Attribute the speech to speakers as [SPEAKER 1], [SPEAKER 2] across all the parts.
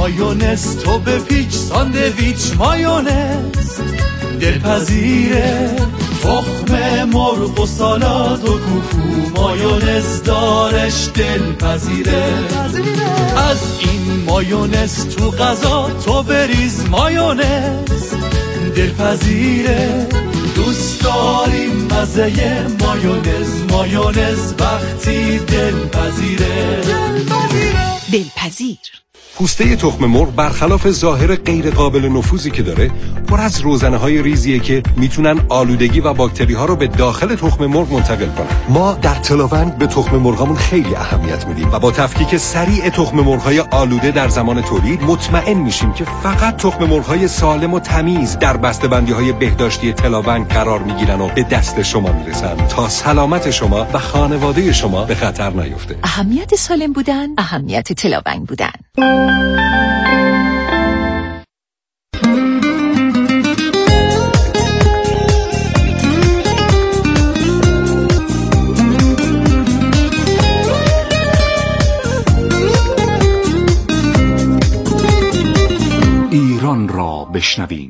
[SPEAKER 1] مایونز تو بپیچ ساندویچ مایونز دلپذیره، تخم مرغ و سالاد و کوکو مایونز دارش دلپذیره. از این مایونز تو غذا تو بریز مایونز دلپذیره. دوست داریم مزه مایونز، مایونز وقتی دلپذیره.
[SPEAKER 2] دلپذیر.
[SPEAKER 3] پوسته تخم مرغ برخلاف ظاهر غیر قابل نفوذی که داره، پر از روزنه‌های ریزیه که میتونن آلودگی و باکتری‌ها رو به داخل تخم مرغ منتقل کنن. ما در تلاوند به تخم مرغامون خیلی اهمیت میدیم و با تفکیک سریع تخم مرغ‌های آلوده در زمان تولید مطمئن میشیم که فقط تخم مرغ‌های سالم و تمیز در بسته‌بندی‌های بهداشتی تلاوند قرار میگیرن و به دست شما میرسن تا سلامت شما و خانواده شما به خطر نیفته.
[SPEAKER 2] اهمیت سالم بودن، اهمیت تلاوند بودن.
[SPEAKER 4] ایران را بشنویم.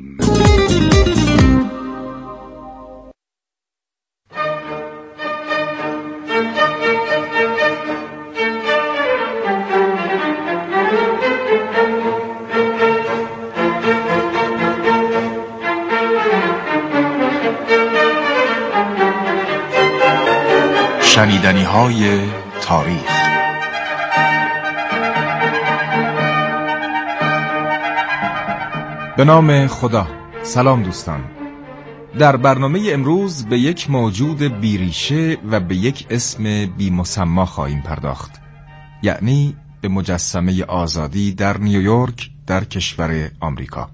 [SPEAKER 4] شنیدنی‌های تاریخ.
[SPEAKER 5] به نام خدا. سلام دوستان. در برنامه امروز به یک موجود بیریشه و به یک اسم بی‌مسمی خواهیم پرداخت، یعنی به مجسمه آزادی در نیویورک در کشور آمریکا.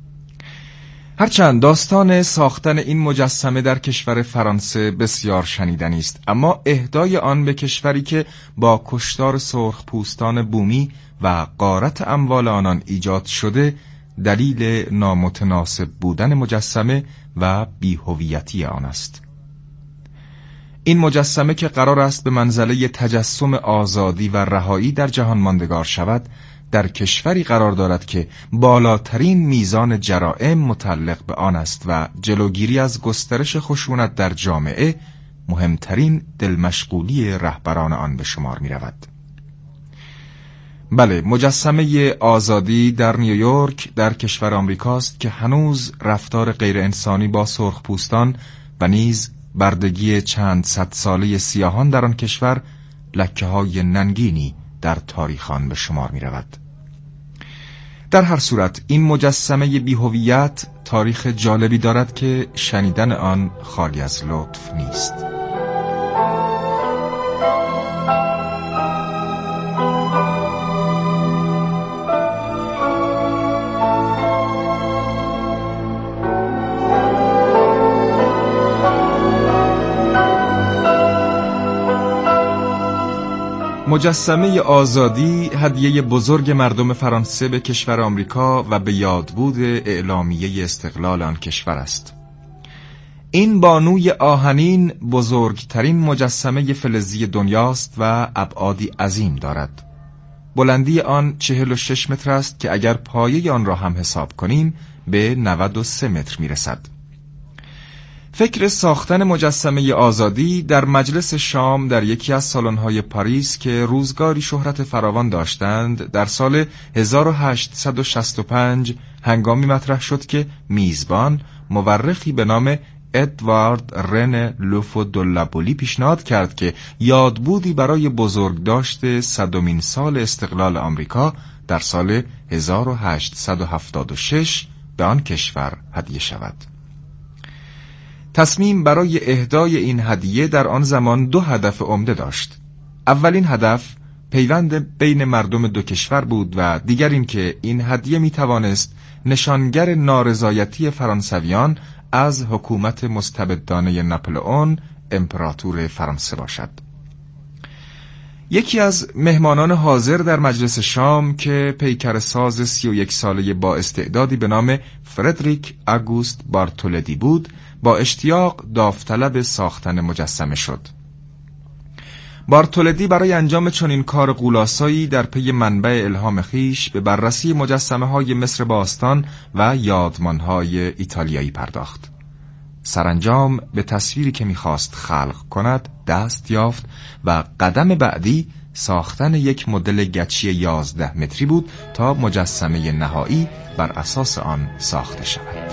[SPEAKER 5] هرچند داستان ساختن این مجسمه در کشور فرانسه بسیار شنیدنی است، اما اهدای آن به کشوری که با کشتار سرخپوستان بومی و غارت اموال آنان ایجاد شده دلیل نامتناسب بودن مجسمه و بی‌هویتی آن است. این مجسمه که قرار است به منزله تجسم آزادی و رهایی در جهان ماندگار شود، در کشوری قرار دارد که بالاترین میزان جرائم متعلق به آن است و جلوگیری از گسترش خشونت در جامعه مهمترین دلمشغولی رهبران آن به شمار می رود. بله، مجسمه آزادی در نیویورک در کشور آمریکاست که هنوز رفتار غیر انسانی با سرخپوستان و نیز بردگی چند صد ساله سیاهان در آن کشور لکه‌های ننگینی در تاریخ آن به شمار می رود. در هر صورت این مجسمه بی‌هویت تاریخ جالبی دارد که شنیدن آن خالی از لطف نیست. مجسمه آزادی هدیه بزرگ مردم فرانسه به کشور آمریکا و به یادبود اعلامیه استقلال آن کشور است. این بانوی آهنین بزرگترین مجسمه فلزی دنیاست و ابعادی عظیم دارد. بلندی آن 46 متر است که اگر پایه آن را هم حساب کنیم به 93 متر میرسد. فکر ساختن مجسمه آزادی در مجلس شام در یکی از سالن‌های پاریس که روزگاری شهرت فراوان داشتند در سال 1865 هنگامی مطرح شد که میزبان مورخی به نام ادوارد رن لوفو دولابولی پیشنهاد کرد که یادبودی برای بزرگداشت 100مین سال استقلال آمریکا در سال 1876 به آن کشور هدیه شود. تصمیم برای اهدای این هدیه در آن زمان دو هدف عمده داشت. اولین هدف پیوند بین مردم دو کشور بود و دیگر این که این هدیه می توانست نشانگر نارضایتی فرانسویان از حکومت مستبدانه ناپلئون امپراتور فرانسه باشد. یکی از مهمانان حاضر در مجلس شام که پیکرساز 31 ساله با استعدادی به نام فردریک آگوست بارتولدی بود با اشتیاق داوطلب ساختن مجسمه شد. بارتولدی برای انجام چنین کار غولاسایی در پی منبع الهام خیش به بررسی مجسمه‌های مصر باستان و یادمان‌های ایتالیایی پرداخت. سرانجام به تصویری که می‌خواست خلق کند دست یافت و قدم بعدی ساختن یک مدل گچی 11 متری بود تا مجسمه نهایی بر اساس آن ساخته شود.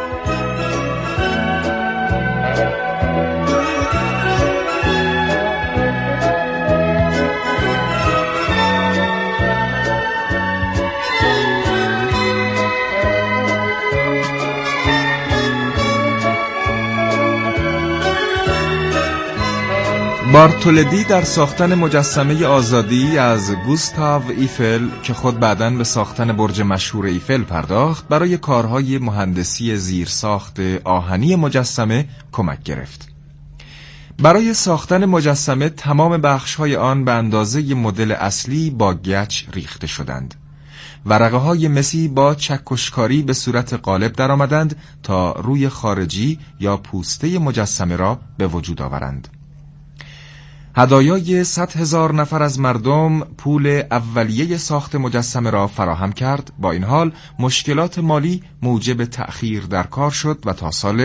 [SPEAKER 5] بارتولدی در ساختن مجسمه آزادی از گوستاو ایفل که خود بعداً به ساختن برج مشهور ایفل پرداخت، برای کارهای مهندسی زیرساخت آهنی مجسمه کمک گرفت. برای ساختن مجسمه تمام بخش‌های آن به اندازه مدل اصلی با گچ ریخته شدند. ورقه‌های مسی با چکشکاری به صورت قالب درآمدند تا روی خارجی یا پوسته مجسمه را به وجود آورند. هدایای 100,000 نفر از مردم پول اولیه ساخت مجسمه را فراهم کرد. با این حال مشکلات مالی موجب تأخیر در کار شد و تا سال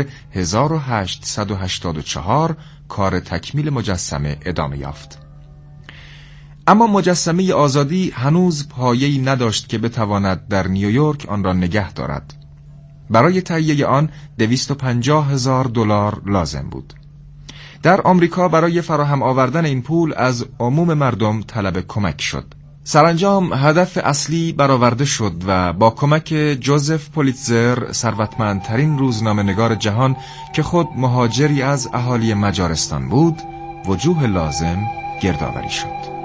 [SPEAKER 5] 1884 کار تکمیل مجسمه ادامه یافت. اما مجسمه آزادی هنوز پایه‌ای نداشت که بتواند در نیویورک آن را نگه دارد. برای تهیه آن $250,000 لازم بود. در آمریکا برای فراهم آوردن این پول از عموم مردم طلب کمک شد. سرانجام هدف اصلی برآورده شد و با کمک جوزف پولیتزر، ثروتمندترین روزنامه‌نگار جهان که خود مهاجری از اهالی مجارستان بود، وجوه لازم گردآوری شد.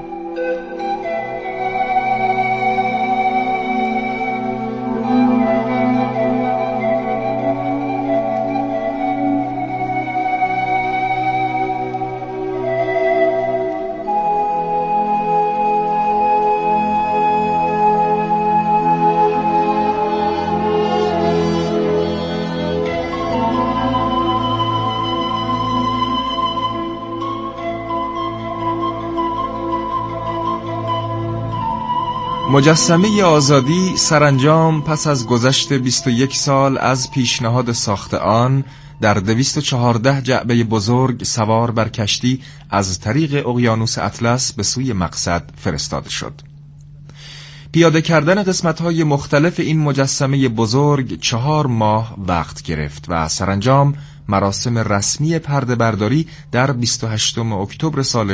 [SPEAKER 5] مجسمه آزادی سرانجام پس از گذشت 21 سال از پیشنهاد ساخت آن در 214 جعبه بزرگ سوار بر کشتی از طریق اقیانوس اطلس به سوی مقصد فرستاده شد. پیاده کردن قسمت‌های مختلف این مجسمه بزرگ 4 ماه وقت گرفت و سرانجام مراسم رسمی پرده برداری در 28 اکتبر سال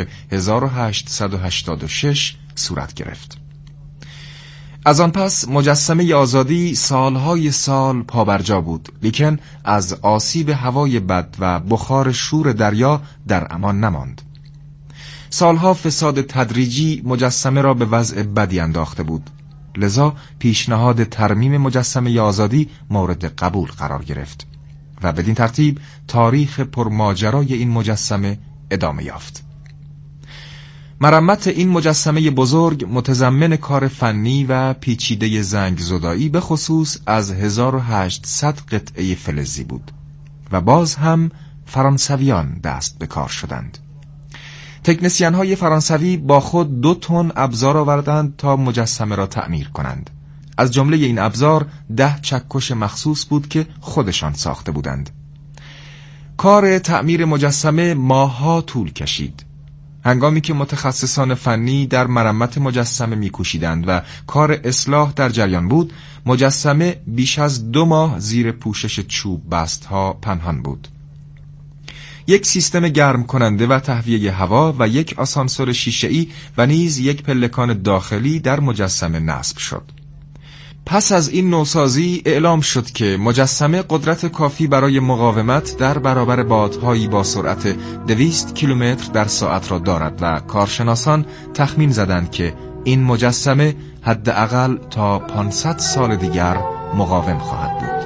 [SPEAKER 5] 1886 صورت گرفت. از آن پس مجسمه آزادی سالهای سال پابرجا بود، لیکن از آسیب هوای بد و بخار شور دریا در امان نماند. سالها فساد تدریجی مجسمه را به وضع بدی انداخته بود، لذا پیشنهاد ترمیم مجسمه آزادی مورد قبول قرار گرفت و بدین ترتیب تاریخ پرماجرای این مجسمه ادامه یافت. مرمت این مجسمه بزرگ متضمن کار فنی و پیچیده زنگ زدایی به خصوص از 1800 قطعه فلزی بود و باز هم فرانسویان دست به کار شدند. تکنسین های فرانسوی با خود 2 تن ابزار آوردند تا مجسمه را تعمیر کنند. از جمله این ابزار 10 چکش مخصوص بود که خودشان ساخته بودند. کار تعمیر مجسمه ماه‌ها طول کشید. هنگامی که متخصصان فنی در مرمت مجسمه می‌کوشیدند و کار اصلاح در جریان بود، مجسمه بیش از 2 ماه زیر پوشش چوب بست‌ها پنهان بود. یک سیستم گرم کننده و تهویه هوا و یک آسانسور شیشه‌ای و نیز یک پلکان داخلی در مجسمه نصب شد. پس از این نوسازی اعلام شد که مجسمه قدرت کافی برای مقاومت در برابر بادهایی با سرعت 200 کیلومتر در ساعت را دارد و کارشناسان تخمین زدند که این مجسمه حداقل تا 500 سال دیگر مقاوم خواهد بود.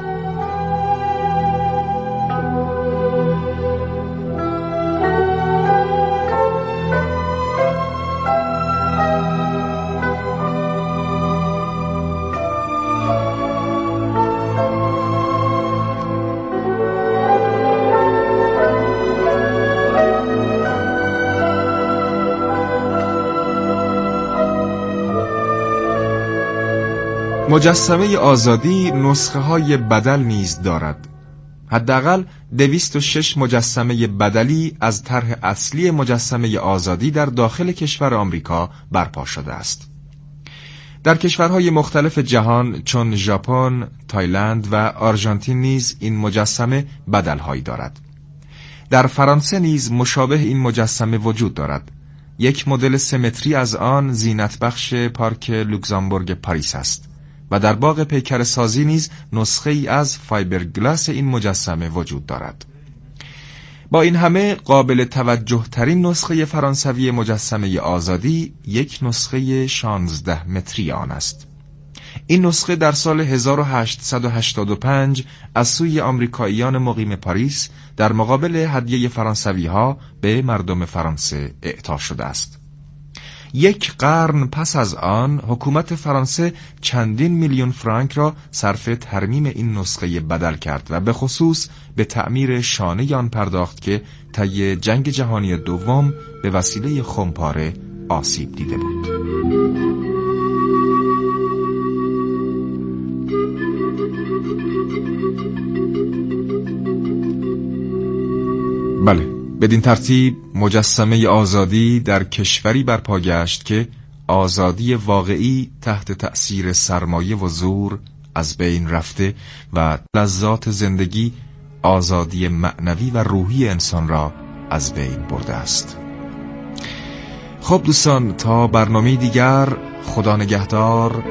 [SPEAKER 5] مجسمه آزادی نسخه های بدل نیز دارد. حداقل 206 مجسمه بدلی از طرح اصلی مجسمه آزادی در داخل کشور آمریکا برپا شده است. در کشورهای مختلف جهان چون ژاپن، تایلند و آرژانتین نیز این مجسمه بدل‌هایی دارد. در فرانسه نیز مشابه این مجسمه وجود دارد. یک مدل سمتری از آن زینت بخش پارک لوکزامبورگ پاریس است و در باغ پیکر سازی نیز نسخه ای از فایبرگلاس این مجسمه وجود دارد. با این همه قابل توجه ترین نسخه فرانسوی مجسمه آزادی یک نسخه 16 متری آن است. این نسخه در سال 1885 از سوی آمریکاییان مقیم پاریس در مقابل هدیه فرانسوی ها به مردم فرانسه اعطا شده است. یک قرن پس از آن حکومت فرانسه چندین میلیون فرانک را صرف ترمیم این نسخه بدل کرد و به خصوص به تعمیر شانه آن پرداخت که طی جنگ جهانی دوم به وسیله خمپاره آسیب دیده بود. بله، بدین ترتیب مجسمه آزادی در کشوری برپا گشت که آزادی واقعی تحت تأثیر سرمایه و زور از بین رفته و لذات زندگی، آزادی معنوی و روحی انسان را از بین برده است. خب دوستان، تا برنامه دیگر، خدا نگهدار.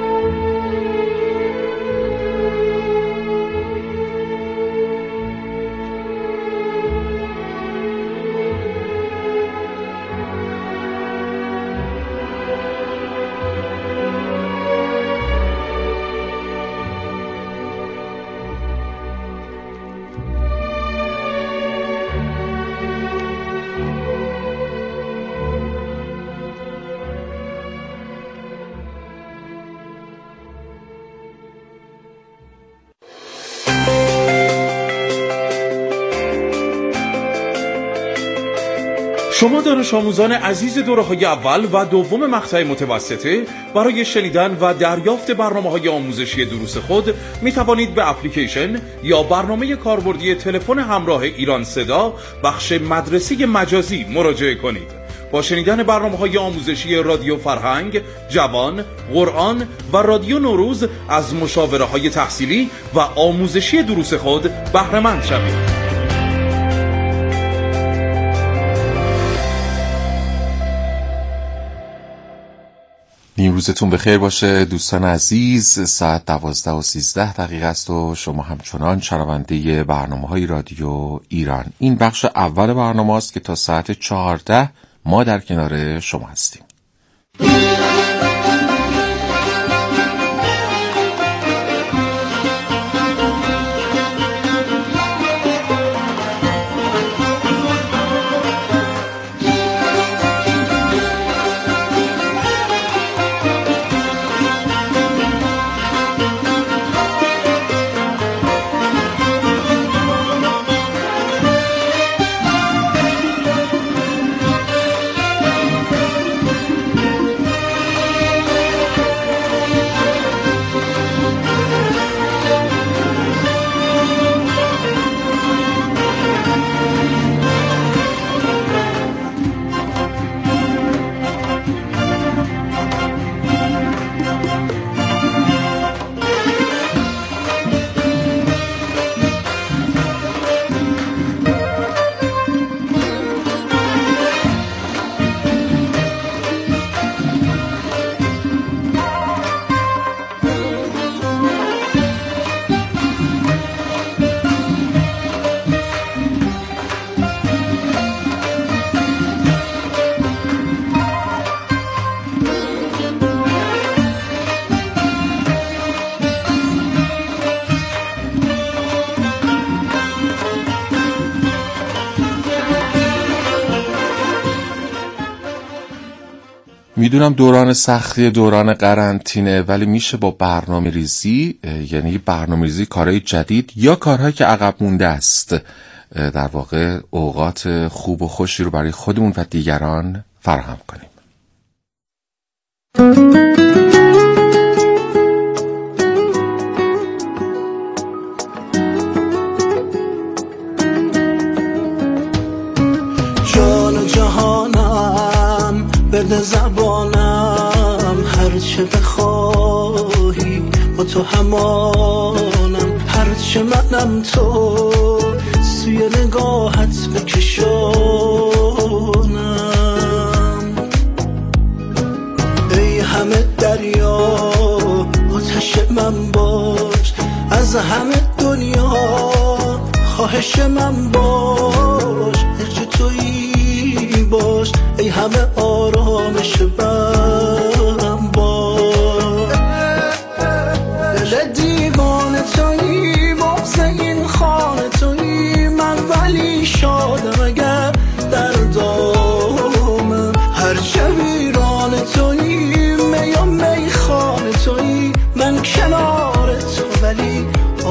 [SPEAKER 6] شما دانش آموزان عزیز دوره‌های اول و دوم مقطع متوسطه برای شنیدن و دریافت برنامه‌های آموزشی دروس خود می توانید به اپلیکیشن یا برنامه کاربردی تلفن همراه ایران صدا بخش مدرسه مجازی مراجعه کنید. با شنیدن برنامه‌های آموزشی رادیو فرهنگ، جوان، قرآن و رادیو نوروز از مشاوره‌های تحصیلی و آموزشی دروس خود بهره‌مند شوید.
[SPEAKER 7] روزتون بخیر باشه دوستان عزیز. ساعت 12:13 است و شما همچنان شنونده برنامه‌های رادیو ایران. این بخش اول برنامه است که تا ساعت 14 ما در کنار شما هستیم. میدونم دوران سختی، دوران قرنطینه، ولی میشه با برنامه ریزی، یعنی برنامه ریزی کارهای جدید یا کارهایی که عقب مونده است، در واقع اوقات خوب و خوشی رو برای خودمون و دیگران فراهم کنیم.
[SPEAKER 8] با تو همانم، هرچه منم تو سوی نگاهت بکشانم. ای همه دریا آتش من باش، از همه دنیا خواهش من باش، هرچه تویی باش، ای همه آرامش من باش. دل دیوانه تویی، بغض این خانه تویی، من ولی شادم اگر در دامم، هرچه ویرانه تویی، می و میخانه تویی، من کنار تو ولی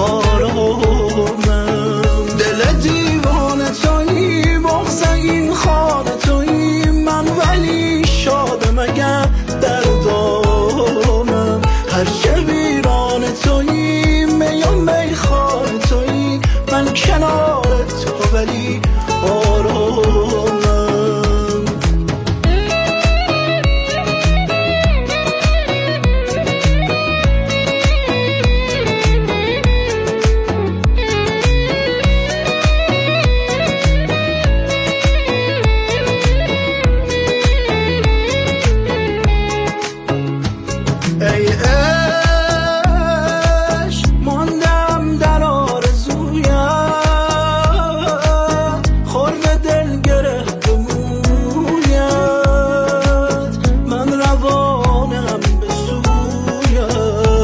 [SPEAKER 8] آرامم. دل دیوانه تویی، بغض این خانه تویی، من ولی شادم اگر در دامم، هرچه ویرانه تویی، می و میخانه تویی، من کنار تو ولی آرامم. ای عشق ماندم در آرزویت، خورد دل گره به مویت، من روانم به سویت.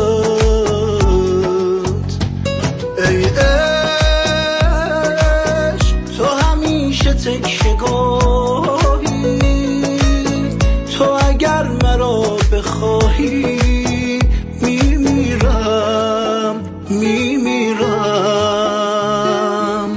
[SPEAKER 8] ای عشق تو همیشه تکیه‌گاهی، تو اگر مرا بخواهی میمیرم.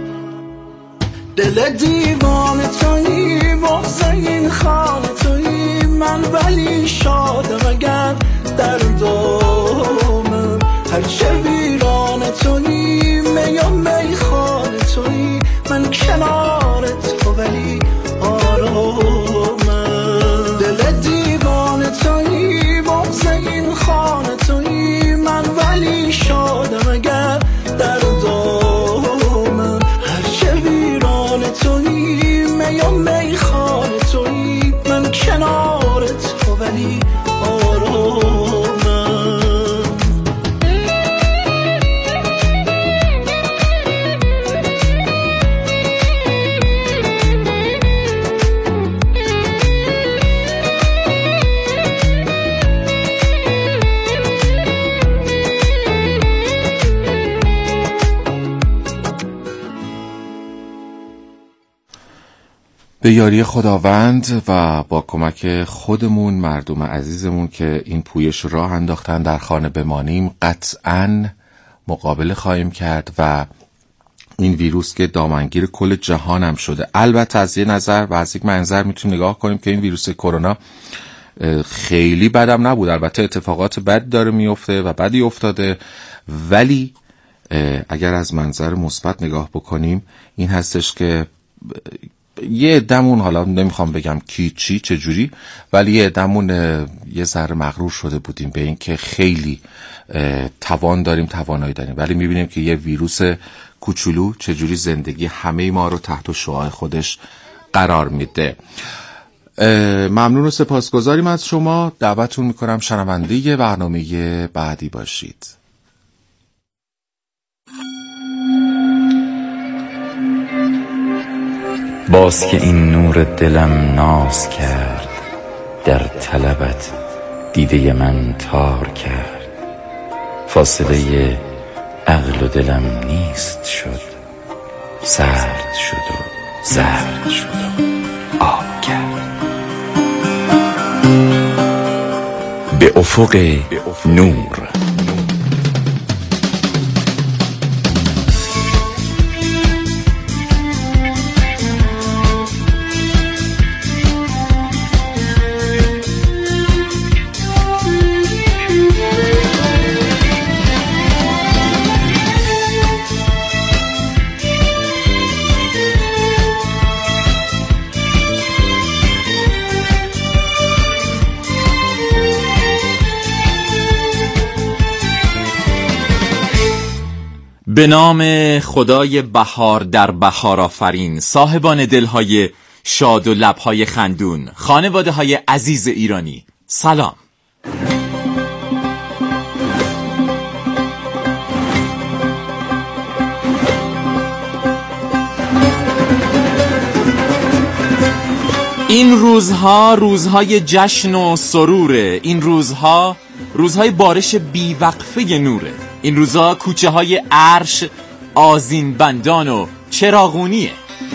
[SPEAKER 8] دل دیوانه تویی، بغض این خانه تویی، من ولی شادم اگر در دامم، هرچه ویرانه تویی، می و میخانه تویی، من کنار تو ولی آرامم. دل دیوانه تویی، بغض این خانه تویی، من ولی شادم اگر در دامم، هرچه ویرانه تویی، می و میخانه تویی، من کنار تو ولی آرامم.
[SPEAKER 7] به یاری خداوند و با کمک خودمون، مردم عزیزمون که این پویش راه انداختن در خانه بمانیم، قطعاً مقابله خواهیم کرد و این ویروس که دامنگیر کل جهان هم شده. البته از یه نظر و از یک منظر میتونیم نگاه کنیم که این ویروس کرونا خیلی بدم نبود. البته اتفاقات بد داره میفته و بدی افتاده، ولی اگر از منظر مثبت نگاه بکنیم این هستش که یه عده‌مون، حالا نمیخوام بگم کی چی چجوری، ولی یه عده‌مون یه ذره مغرور شده بودیم به این که خیلی توانایی داریم، ولی میبینیم که یه ویروس کوچولو چجوری زندگی همه ما رو تحت شعاع خودش قرار میده. ممنون و سپاسگزاریم از شما. دعوتتون میکنم شنونده برنامه بعدی باشید.
[SPEAKER 9] باز که این نور دلم ناز کرد، در طلبت دیده من تار کرد، فاصله عقل و دلم نیست شد، سرد شد و زرد شد و آب کرد. به افق نور.
[SPEAKER 10] به نام خدای بهار در بهار آفرین، صاحبان دلهای شاد و لبهای خندون، خانواده های عزیز ایرانی، سلام. این روزها روزهای جشن و سروره. این روزها روزهای بارش بیوقفه نوره. این روزها کوچه های عرش آذین بندان و چراغونیه.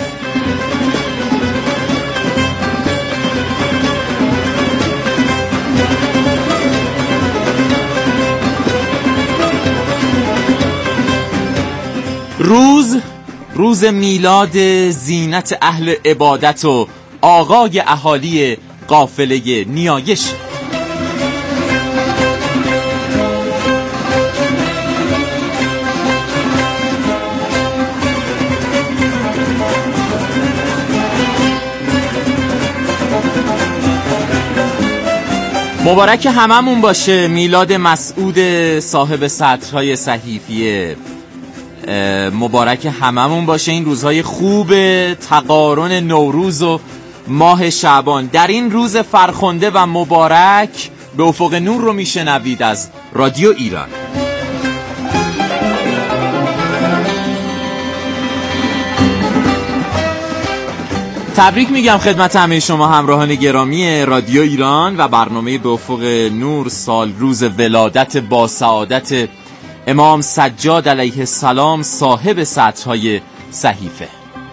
[SPEAKER 10] روز میلاد زینت اهل عبادت و آقای اهالی قافله نیایش. مبارک هممون باشه میلاد مسعود صاحب سطرهای صحیفیه. مبارک هممون باشه این روزهای خوب تقارن نوروز و ماه شعبان. در این روز فرخنده و مبارک به افق نور رو میشنوید از رادیو ایران. تبریک میگم خدمت همه شما همراهان گرامی رادیو ایران و برنامه به افق نور. سال روز ولادت با سعادت امام سجاد علیه السلام صاحب سطرهای صحیفه.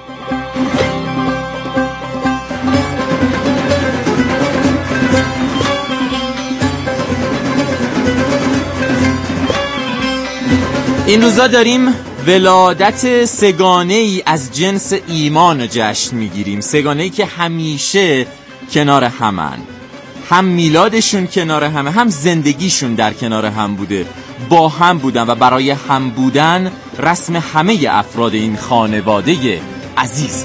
[SPEAKER 10] این روزا داریم ولادت سگانه ای از جنس ایمان جشن میگیریم. سگانه ای که همیشه کنار همن، هم میلادشون کنار همه، هم زندگیشون در کنار هم بوده، با هم بودن و برای هم بودن رسم همه افراد این خانواده عزیز.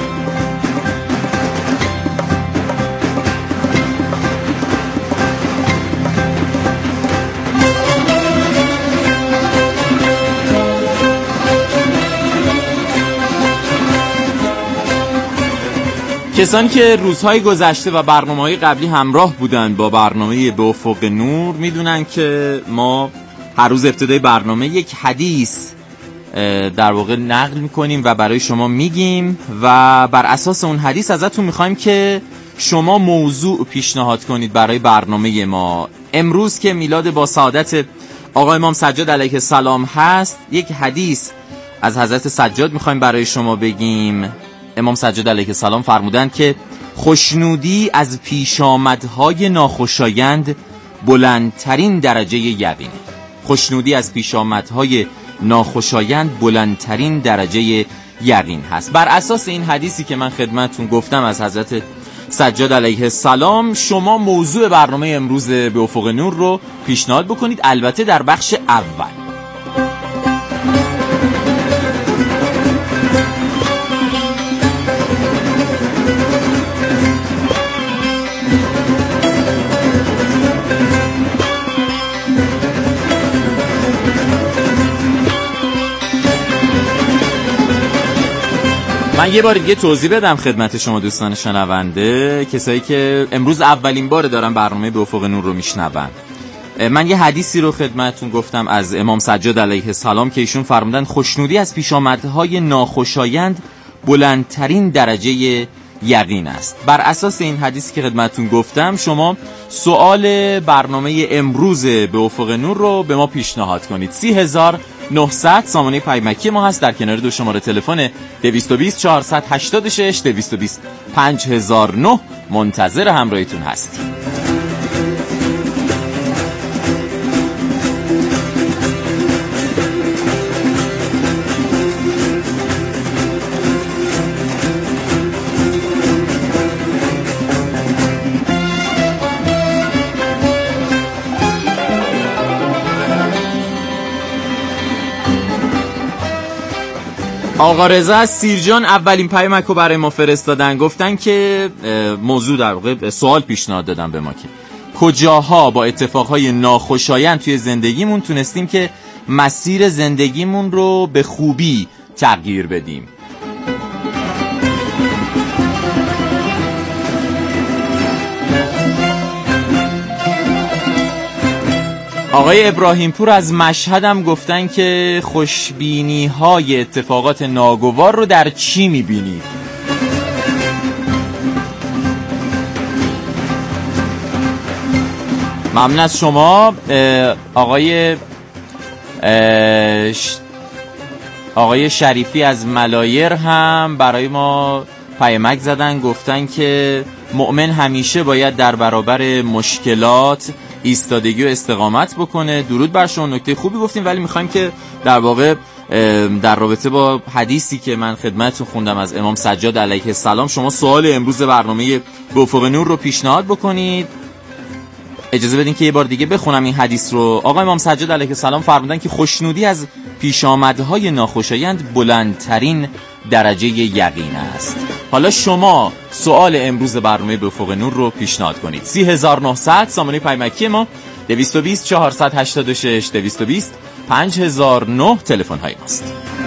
[SPEAKER 10] کسانی که روزهای گذشته و برنامه‌های قبلی همراه بودن با برنامه به افق نور میدونن که ما هر روز ابتدای برنامه یک حدیث در واقع نقل میکنیم و برای شما میگیم و بر اساس اون حدیث ازتون میخوایم که شما موضوع پیشنهاد کنید برای برنامه ما. امروز که میلاد با سعادت آقای امام سجاد علیه السلام هست، یک حدیث از حضرت سجاد میخوایم برای شما بگیم. امام سجاد علیه السلام فرمودند که خوشنودی از پیشامدهای ناخوشایند بلندترین درجه یقینه. خوشنودی از پیشامدهای ناخوشایند بلندترین درجه یقین هست. بر اساس این حدیثی که من خدمتتون گفتم از حضرت سجاد علیه السلام، شما موضوع برنامه امروز به افق نور رو پیشنهاد بکنید، البته در بخش اول. من یه بار دیگه توضیح بدم خدمت شما دوستان شنونده، کسایی که امروز اولین بار دارن برنامه به افق نور رو میشنون. من یه حدیثی رو خدمتتون گفتم از امام سجاد علیه السلام که ایشون فرمودن خوشنودی از پیشامدهای ناخوشایند بلندترین درجه یقین است. بر اساس این حدیثی که خدمتتون گفتم شما سوال برنامه امروز به افق نور رو به ما پیشنهاد کنید. 30900 سامانه پیامکی ما هست، در کنار دو شماره تلفن 220 486 220 5009 منتظر همراهیتون هستیم. آقا رضا از سیرجان اولین پیامک رو برای ما فرستادن. گفتن که موضوع در واقع سوال پیشنهاد دادن به ما که کجاها با اتفاقهای ناخوشایند توی زندگیمون تونستیم که مسیر زندگیمون رو به خوبی تغییر بدیم. آقای ابراهیم پور از مشهد هم گفتن که خوشبینی های اتفاقات ناگوار رو در چی میبینید؟ ممنون از شما. آقای شریفی از ملایر هم برای ما پیامک زدن، گفتن که مؤمن همیشه باید در برابر مشکلات ایستادگی و استقامت بکنه. درود بر شما، نکته خوبی گفتیم، ولی میخوایم که در واقع در رابطه با حدیثی که من خدمتتون خوندم از امام سجاد علیه السلام شما سوال امروز برنامه به افق نور رو پیشنهاد بکنید. اجازه بدین که یه بار دیگه بخونم این حدیث رو. آقا امام سجاد علیه السلام فرمودن که خوشنودی از پیشامدهای ناخوشایند بلندترین درجه یقین است. حالا شما سوال امروز برنامه به افق نور رو پیشنهاد کنید. 3900 سامانه پیامکی ما، 220 486 220 5009 تلفن های ماست.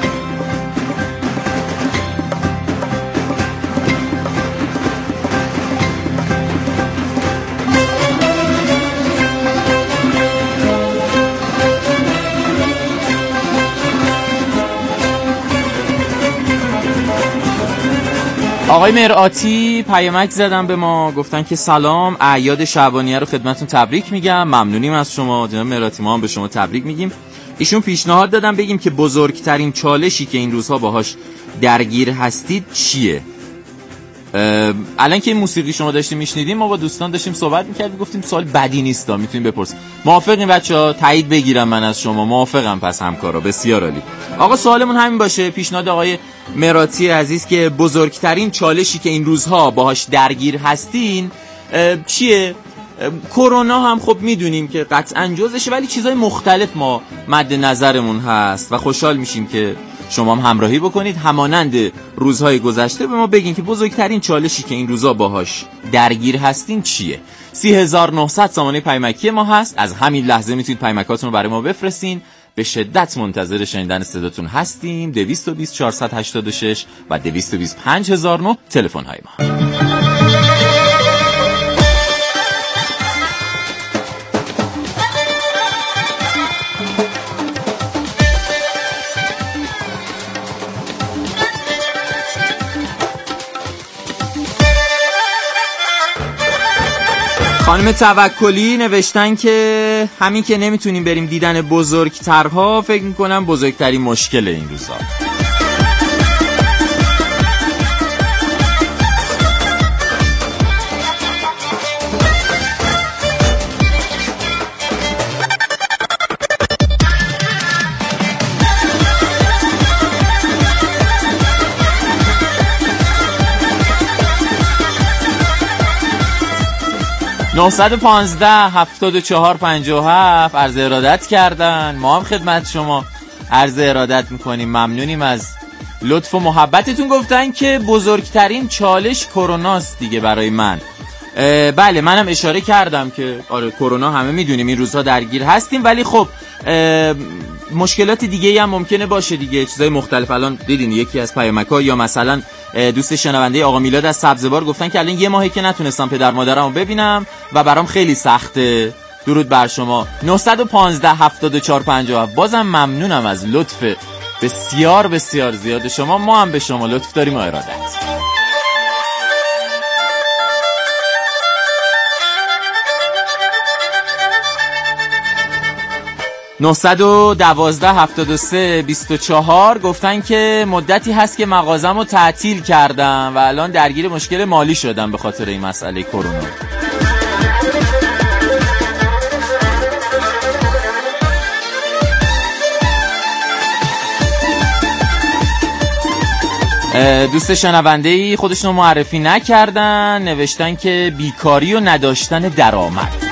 [SPEAKER 10] آقای مرآتی پیامک زدن به ما، گفتن که سلام، اعیاد شعبانیه رو خدمتتون تبریک میگم. ممنونیم از شما جناب مرآتی، ما هم به شما تبریک میگیم. ایشون پیشنهاد دادن بگیم که بزرگترین چالشی که این روزها باهاش درگیر هستید چیه؟ الان که این موسیقی شما داشتیم میشنیدیم، ما با دوستان داشتیم صحبت میکردیم، گفتیم سوال بدی نیست، میتونیم بپرسیم. موافقین بچه‌ها؟ تایید بگیرم من از شما. موافقم پس همکارا، بسیار عالی. آقا سوالمون همین باشه. پیشنهاد آقای مراتی عزیز که بزرگترین چالشی که این روزها باهاش درگیر هستین چیه؟ کرونا هم خب میدونیم که قطعاً جزشه، ولی چیزای مختلف ما مد نظرمون هست و خوشحال میشیم که شما هم همراهی بکنید، همانند روزهای گذشته به ما بگین که بزرگترین چالشی که این روزها باهاش درگیر هستین چیه. 3900 سامانه پیامکی ما هست. از همین لحظه میتونید پیامکاتون رو برای ما بفرستین. به شدت منتظر شنیدن صداتون هستیم. 220 486 و 220 5009 تلفن های ما. خانم توکلی نوشتن که همین که نمیتونیم بریم دیدن بزرگترها، فکر میکنم بزرگترین مشکل این روزا. (915) 7457 عرض ارادت کردن. ما هم خدمت شما عرض ارادت میکنیم. ممنونیم از لطف و محبتتون. گفتن که بزرگترین چالش کروناست دیگه برای من. بله منم اشاره کردم که آره کرونا همه میدونیم این روزها درگیر هستیم، ولی خب مشکلات دیگه هم ممکنه باشه دیگه، چیزای مختلف. الان دیدین یکی از پیامک‌ها یا مثلا دوست شنونده آقا میلاد از سبزوار گفتن که الان 1 ماهه که نتونستم پدر مادرمو ببینم و برام خیلی سخته. درود بر شما. 915 74 57. بازم ممنونم از لطف بسیار بسیار زیاد شما. ما هم به شما لطف داریم و ارادت. 912 73 24 گفتن که مدتی هست که مغازه‌مو تعطیل کردم و الان درگیر مشکل مالی شدم به خاطر این مسئله کرونا. دوست شنونده‌ای خودشون رو معرفی نکردن، نوشتن که بیکاری و نداشتن درآمد.